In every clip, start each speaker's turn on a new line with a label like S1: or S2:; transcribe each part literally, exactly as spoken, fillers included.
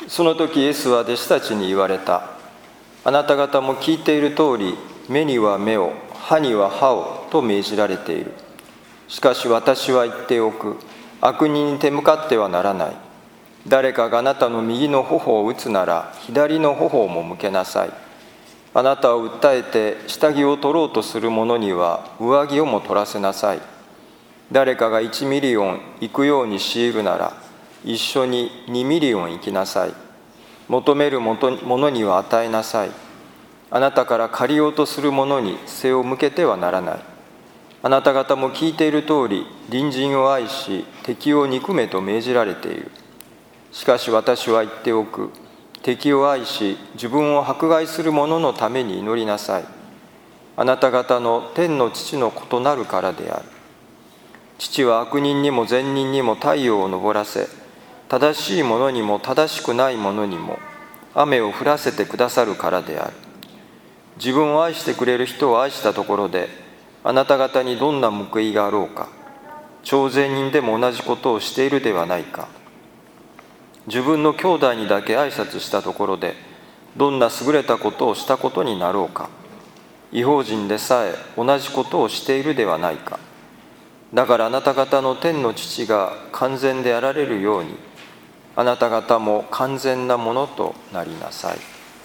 S1: その時イエスは弟子たちに言われた。あなた方も聞いている通り、目には目を、歯には歯をと命じられている。しかし私は言っておく。悪人に手向かってはならない。誰かがあなたの右の頬を打つなら、左の頬も向けなさい。あなたを訴えて下着を取ろうとする者には上着をも取らせなさい。誰かがいちミリオン行くように強いるなら、一緒ににミリオン行きなさい。求める者には与えなさい。あなたから借りようとする者に背を向けてはならない。あなた方も聞いている通り、隣人を愛し、敵を憎めと命じられている。しかし私は言っておく。敵を愛し、自分を迫害する者のために祈りなさい。あなた方の天の父の子となるからである。父は悪人にも善人にも太陽を昇らせ、正しい者にも正しくない者にも雨を降らせてくださるからである。自分を愛してくれる人を愛したところで、あなた方にどんな報いがあろうか。徴税人でも同じことをしているではないか。自分の兄弟にだけ挨拶したところで、どんな優れたことをしたことになろうか。異邦人でさえ同じことをしているではないか。だからあなた方の天の父が完全であられるように、あなた方も完全なものとなりなさい。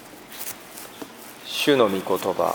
S1: 主の御言葉。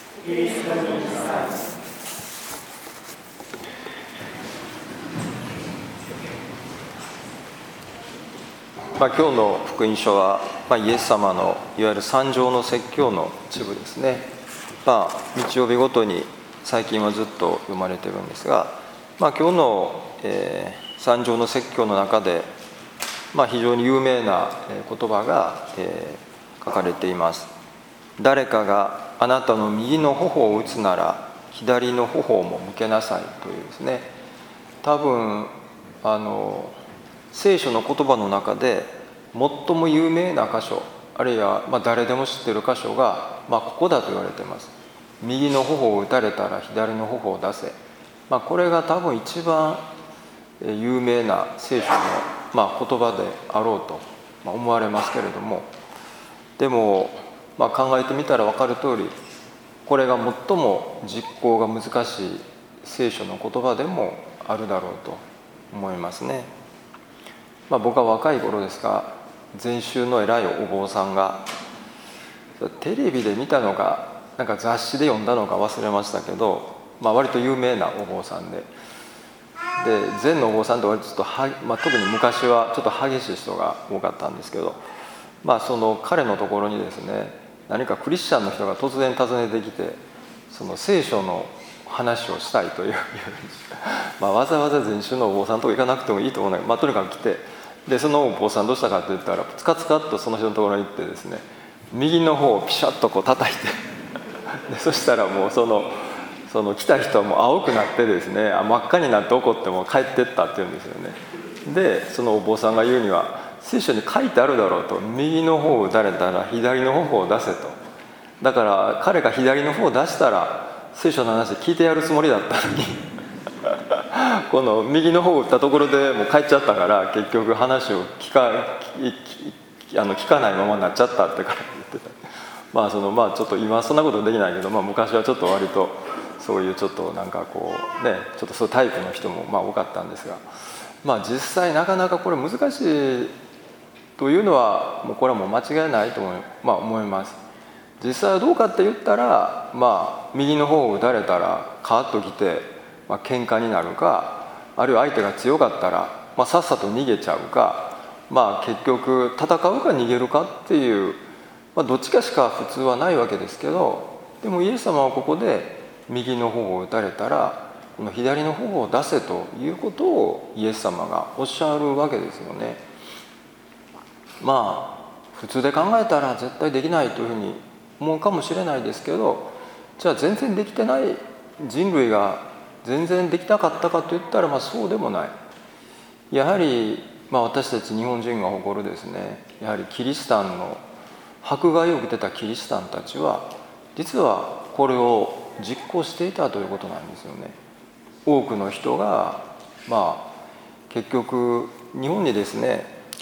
S1: まあ、今日の福音書は、まあ、イエス様のいわゆる三条の説教の一部ですね。まあ、日曜日ごとに最近はずっと読まれてるんですが、まあ、今日の、えー、三条の説教の中で、まあ、非常に有名な言葉が、えー、書かれています。誰かがあなたの右の頬を打つなら左の頬も向けなさいというですね。多分あの聖書の言葉の中で最も有名な箇所、あるいはまあ誰でも知っている箇所が、まあ、ここだと言われています。右の頬を打たれたら左の頬を出せ。まあ、これが多分一番有名な聖書のまあ言葉であろうと思われますけれども、でもまあ考えてみたら分かる通り、これが最も実行が難しい聖書の言葉でもあるだろうと思いますね。まあ、僕は若い頃ですが、禅宗の偉いお坊さんがテレビで見たのかなんか雑誌で読んだのか忘れましたけど、まあ、割と有名なお坊さんで、で禅のお坊さんって割とちょっとは、まあ、特に昔はちょっと激しい人が多かったんですけど、まあ、その彼のところにですね、何かクリスチャンの人が突然訪ねてきて、その聖書の話をしたいというまあわざわざ禅宗のお坊さんとか行かなくてもいいと思うので、まあ、とにかく来て、でそのお坊さんどうしたかって言ったら、つかつかっとその人のところに行ってですね、右の方をピシャッとこう叩いてでそしたらもうそのその来た人はもう青くなってですね、真っ赤になって怒っても帰ってったって言うんですよね。でそのお坊さんが言うには、聖書に書いてあるだろうと、右の方を打たれたら左の方を出せと。だから彼が左の方を出したら聖書の話聞いてやるつもりだったのにこの右の方を打ったところでもう帰っちゃったから、結局話を聞かあの聞かないままになっちゃったって彼言ってた。まあそのまあちょっと今そんなことできないけど、まあ、昔はちょっと割とそういうちょっとなんかこうね、ちょっとそういうタイプの人もまあ多かったんですが、まあ実際なかなかこれ難しいというのはもうこれはもう間違いないと思い、まあ、思います。実際はどうかって言ったら、まあ右の方を打たれたらカーッときて、まあ喧嘩になるか、あるいは相手が強かったら、まあ、さっさと逃げちゃうか、まあ結局戦うか逃げるかっていう、まあ、どっちかしか普通はないわけですけど、でもイエス様はここで右の方を打たれたらこの左の方を出せということをイエス様がおっしゃるわけですよね。まあ普通で考えたら絶対できないというふうに思うかもしれないですけど、じゃあ全然できてない人類が全然できなかったかといったら、まあそうでもない。やはり、まあ、私たち日本人が誇るですね、やはりキリシタンの迫害を受けてたキリシタンたちは実はこれを実行していたということなんですよね。多くの人がまあ結局日本にですね、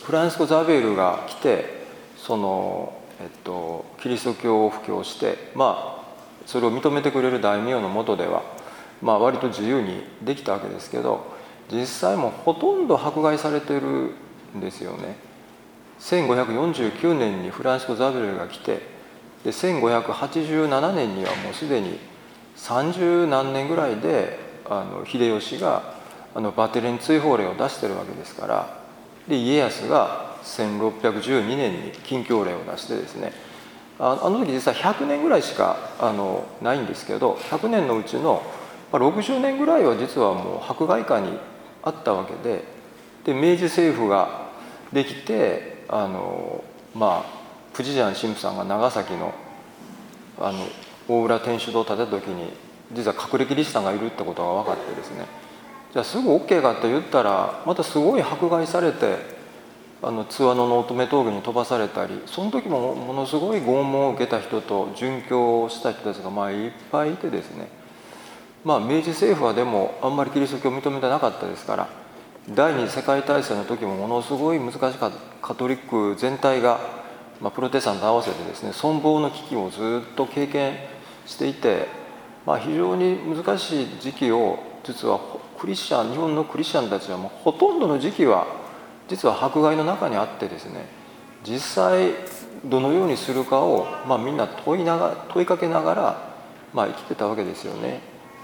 S1: フランシスコ・ザビエルが来てその、えっと、キリスト教を布教して、まあ、それを認めてくれる大名の下では、まあ、割と自由にできたわけですけど、実際もほとんど迫害されてるんですよね。せんごひゃくよんじゅうきゅうねんにフランシスコ・ザビエルが来て、でせんごひゃくはちじゅうななねんにはもうすでにさんじゅう何年ぐらいであの秀吉があのバテレン追放令を出してるわけですから、で家康がせんろっぴゃくじゅうにねんに禁教令を出してですね、ああの時実はひゃくねんぐらいしかあのないんですけど、ひゃくねんのうちのろくじゅうねんぐらいは実はもう迫害下にあったわけで、で明治政府ができて、あのまあプジジャン神父さんが長崎のあの大浦天主堂を建てた時に実は隠れキリシタンがいるってことが分かってですね、じゃあすぐ OK かって言ったらまたすごい迫害されて、あの津和野の乙女峠に飛ばされたり、その時もものすごい拷問を受けた人と殉教をした人たちがまあいっぱいいてですね、まあ明治政府はでもあんまりキリスト教を認めてなかったですから、第二次世界大戦の時もものすごい難しかった。カトリック全体が、まあ、プロテスタント合わせてですね存亡の危機をずっと経験していて、まあ、非常に難しい時期を実はクリスチャン日本のクリスチャンたちはもうほとんどの時期は実は迫害の中にあってですね、実際どのようにするかを、まあ、みんな問いなが問いかけながら、まあ、生きてたわけですよね。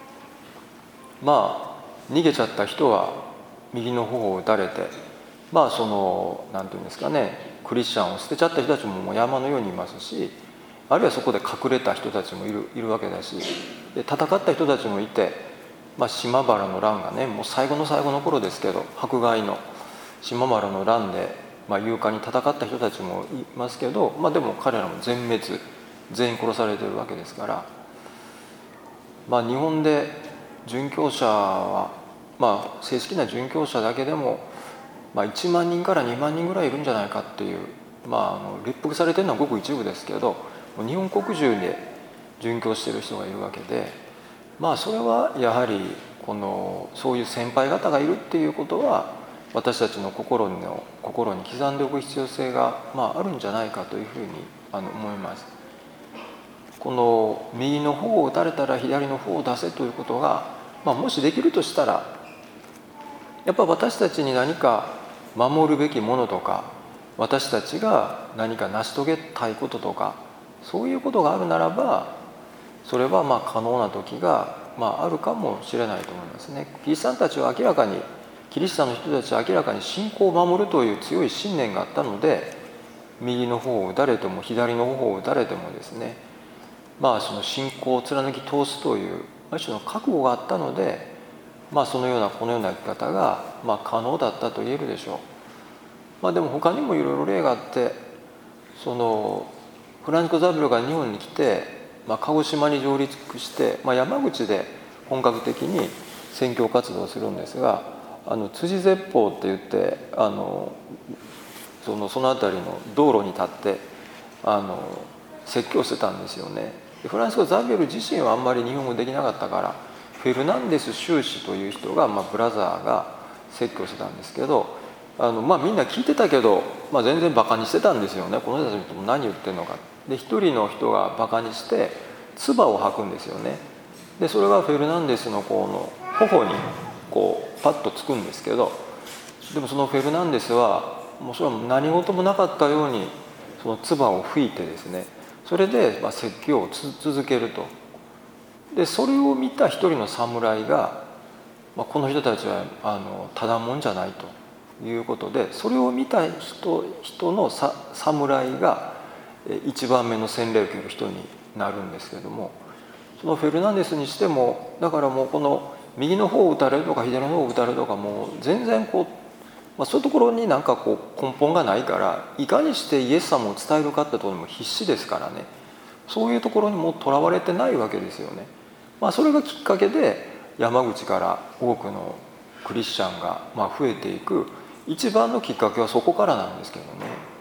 S1: まあ逃げちゃった人は右の方を撃たれて、まあその何て言うんですかね、クリスチャンを捨てちゃった人たちももう山のようにいますし、あるいはそこで隠れた人たちもいるいるわけだし、で戦った人たちもいて、まあ、島原の乱がねもう最後の最後の頃ですけど、迫害の島原の乱で、まあ、勇敢に戦った人たちもいますけど、まあ、でも彼らも全滅全員殺されてるわけですから、まあ、日本で殉教者は、まあ、正式な殉教者だけでも、まあ、いちまんにんからにまんにんぐらいいるんじゃないかっていう、まあ、あの立腹されてるのはごく一部ですけど、日本国中で殉教している人がいるわけで、まあそれはやはりこのそういう先輩方がいるっていうことは私たちの心の心に刻んでおく必要性が、まあ、あるんじゃないかというふうにあの思います。この右の方を打たれたら左の方を出せということが、まあ、もしできるとしたらやっぱ私たちに何か守るべきものとか、私たちが何か成し遂げたいこととか、そういうことがあるならばそれはまあ可能な時が、まあ、あるかもしれないと思いますね。キリシタンたちは明らかにキリシタンの人たちは明らかに信仰を守るという強い信念があったので、右の方を打たれても左の方を打たれてもですね、まあその信仰を貫き通すという一種の覚悟があったので、まあそのようなこのような生き方がまあ可能だったと言えるでしょう。まあでも他にもいろいろ例があって、そのフランシスコ・ザビエルが日本に来て、まあ、鹿児島に上陸して、まあ、山口で本格的に宣教活動をするんですが、あの辻絶法って言ってあのそのその辺りの道路に立ってあの説教してたんですよね。でフランシスコ・ザビエル自身はあんまり日本語できなかったから、フェルナンデス修士という人が、まあ、ブラザーが説教してたんですけど、あの、まあ、みんな聞いてたけど、まあ、全然バカにしてたんですよね。この人たちも何言ってるのか。で一人の人がバカにして唾を吐くんですよね。でそれがフェルナンデスのこの頬にこうパッとつくんですけど、でもそのフェルナンデスはもうそれは何事もなかったようにその唾を吹いてですね、それでまあ説教を続けると。でそれを見た一人の侍が、まあ、この人たちはあのただもんじゃないということで、それを見た人人のさ侍がいちばんめの洗礼を受ける人になるんですけれども、そのフェルナンデスにしてもだからもうこの右の方を打たれるとか左の方を打たれるとか、もう全然こう、まあ、そういうところになんかこう根本がないから、いかにしてイエス様を伝えるかってところにも必死ですからね、そういうところにもとらわれてないわけですよね。まあ、それがきっかけで山口から多くのクリスチャンがまあ増えていく一番のきっかけはそこからなんですけどね。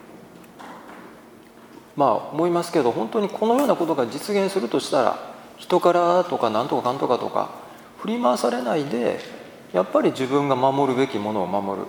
S1: まあ思いますけど、本当にこのようなことが実現するとしたら、人からとか何とかかんとかとか振り回されないで、やっぱり自分が守るべきものを守る。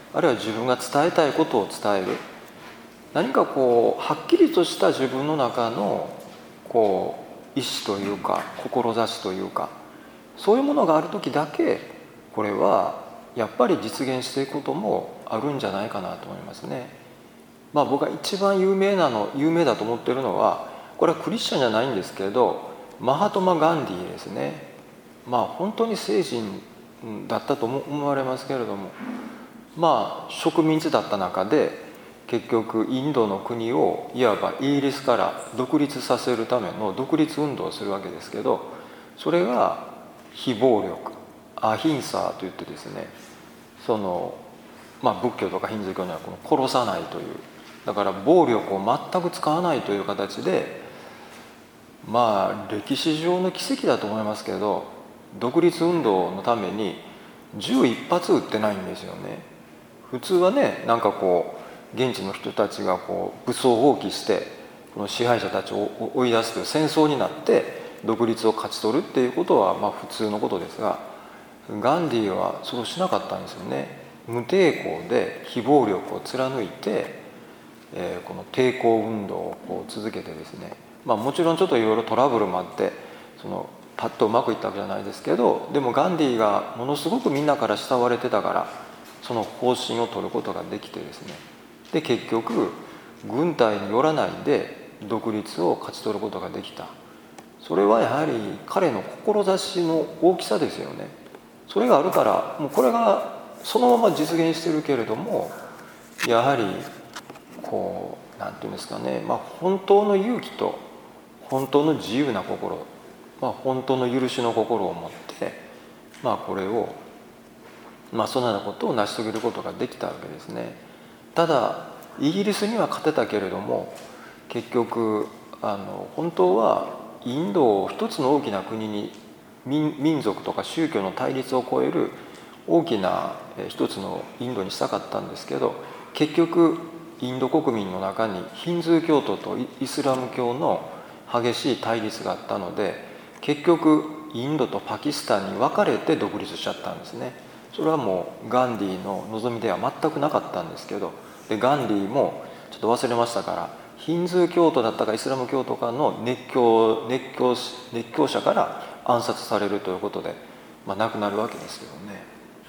S1: あるいは自分が伝えたいことを伝える、何かこうはっきりとした自分の中のこう意志というか志というか、そういうものがある時だけこれはやっぱり実現していくこともあるんじゃないかなと思いますね。まあ僕が一番有名なの有名だと思っているのは、これはクリスチャンじゃないんですけれど、マハトマ・ガンディですね。まあ本当に聖人だったと思われますけれども、まあ植民地だった中で結局インドの国をいわばイギリスから独立させるための独立運動をするわけですけど、それが非暴力、アヒンサーといってですね、そのまあ仏教とかヒンズー教にはこの殺さないという、だから暴力を全く使わないという形で、まあ歴史上の奇跡だと思いますけど、独立運動のために銃一発撃ってないんですよね。普通はね、なんかこう現地の人たちがこう武装蜂起してこの支配者たちを追い出すという戦争になって独立を勝ち取るっていうことはまあ普通のことですが、ガンディーはそうしなかったんですよね。無抵抗で非暴力を貫いて、えー、この抵抗運動をこう続けてですね、まあもちろんちょっといろいろトラブルもあってそのパッとうまくいったわけじゃないですけど、でもガンディーがものすごくみんなから慕われてたから、その方針を取ることができてですね、で結局軍隊によらないで独立を勝ち取ることができた。それはやはり彼の志の大きさですよね。それがあるからもうこれがそのまま実現してるけれども、やはりこうなんていうんですかね、まあ、本当の勇気と本当の自由な心、まあ、本当の許しの心を持って、まあ、これを、まあ、そのようなことを成し遂げることができたわけですね。ただイギリスには勝てたけれども、結局あの本当はインドを一つの大きな国に 民, 民族とか宗教の対立を超える大きな一つのインドにしたかったんですけど、結局インド国民の中にヒンズー教徒とイスラム教の激しい対立があったので、結局インドとパキスタンに分かれて独立しちゃったんですね。それはもうガンディーの望みでは全くなかったんですけど、でガンディーもちょっと忘れましたから、ヒンズー教徒だったかイスラム教徒かの熱狂熱狂熱狂者から暗殺されるということで、まあ、亡くなるわけですけどね。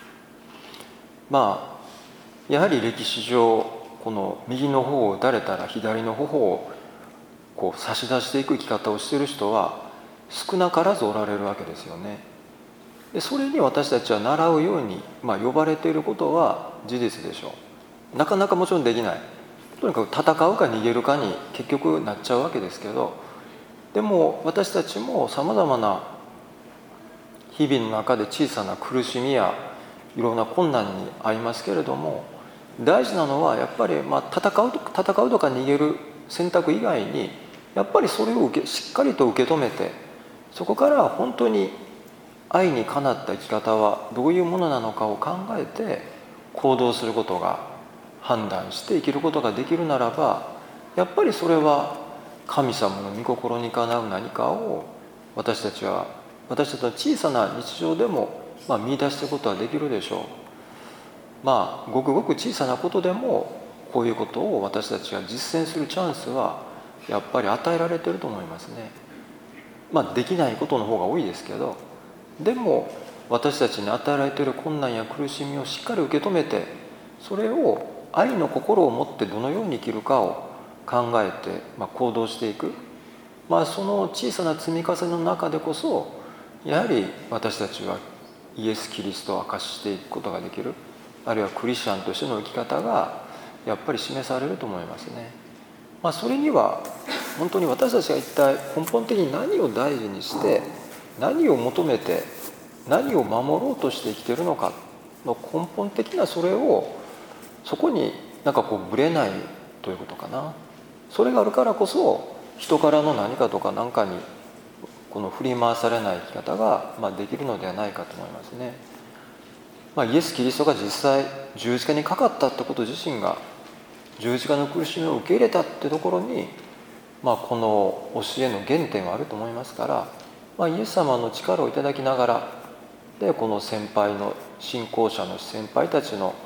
S1: まあやはり歴史上この右の方を撃たれたら左の方をこう差し出していく生き方をしている人は少なからずおられるわけですよね。でそれに私たちは習うように、まあ、呼ばれていることは事実でしょう。なかなかもちろんできない、とにかく戦うか逃げるかに結局なっちゃうわけですけど、でも私たちもさまざまな日々の中で小さな苦しみやいろんな困難に遭いますけれども、大事なのはやっぱりまあ戦うとか戦うとか逃げる選択以外に、やっぱりそれを受けしっかりと受け止めて、そこから本当に愛にかなった生き方はどういうものなのかを考えて行動することが、判断して生きることができるならば、やっぱりそれは神様の御心にかなう何かを私たちは私たちの小さな日常でもまあ見出していくことはできるでしょう。まあごくごく小さなことでもこういうことを私たちが実践するチャンスはやっぱり与えられていると思いますね。まあできないことの方が多いですけど、でも私たちに与えられている困難や苦しみをしっかり受け止めて、それを愛の心を持ってどのように生きるかを考えて、まあ、行動していく、まあ、その小さな積み重ねの中でこそやはり私たちはイエス・キリストを明かししていくことができる、あるいはクリスチャンとしての生き方がやっぱり示されると思いますね。まあ、それには本当に私たちが一体根本的に何を大事にして何を求めて何を守ろうとして生きているのかの根本的なそれを、そこになんかこうぶれないということかな。それがあるからこそ人からの何かとか何かにこの振り回されない生き方がまあできるのではないかと思いますね。まあ、イエス・キリストが実際十字架にかかったってこと自身が、十字架の苦しみを受け入れたってところに、まあ、この教えの原点はあると思いますから、まあ、イエス様の力をいただきながらで、この先輩の信仰者の先輩たちの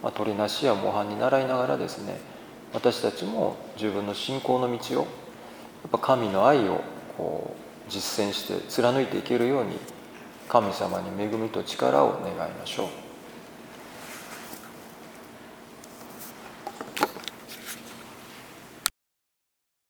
S1: まあ、取りなしや模範に習いながらですね、私たちも自分の信仰の道をやっぱ神の愛をこう実践して貫いていけるように、神様に恵みと力を願いましょう。